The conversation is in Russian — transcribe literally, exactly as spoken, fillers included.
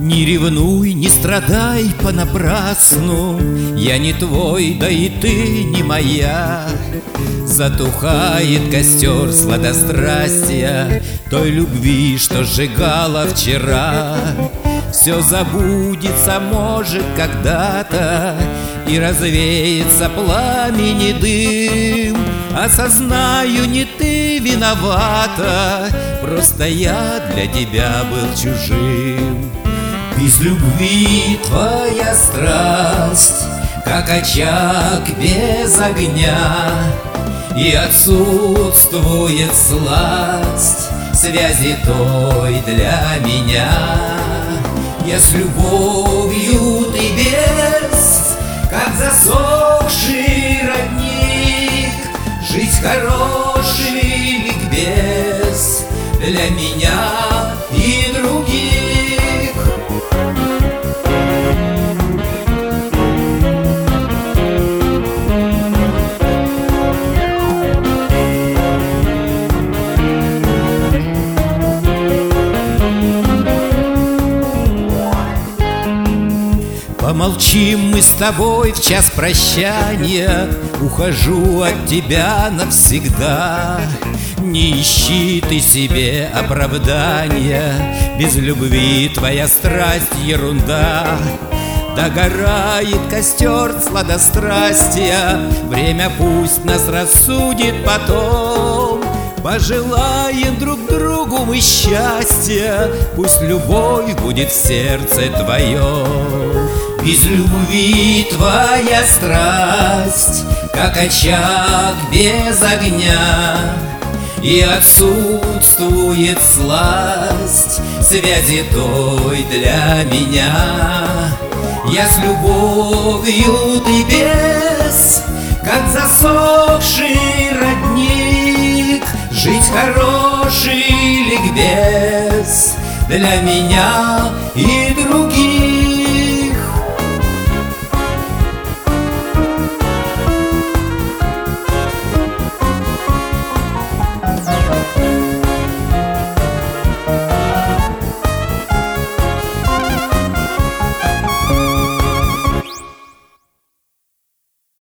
Не ревнуй, не страдай понапрасну, я не твой, да и ты не моя. Затухает костер сладострастия той любви, что сжигала вчера. Все забудется, может, когда-то, и развеется пламени дым. Осознаю, не ты виновата, просто я для тебя был чужим. Без любви твоя страсть, как очаг без огня, и отсутствует сласть связи той для меня. Я с любовью, ты без, как засохший родник. Жизнь хороший ликбез для меня и других. Помолчим мы с тобой в час прощания, ухожу от тебя навсегда. Не ищи ты себе оправдания, без любви твоя страсть ерунда. Догорает костер сладострастия, время пусть нас рассудит потом. Пожелаем друг другу мы счастья, пусть любовь будет в сердце твоем. Без любви твоя страсть, как очаг без огня, и отсутствует сласть связи той для меня. Я с любовью, ты без, как засохший родник. Жить хороший ликбез для меня и других.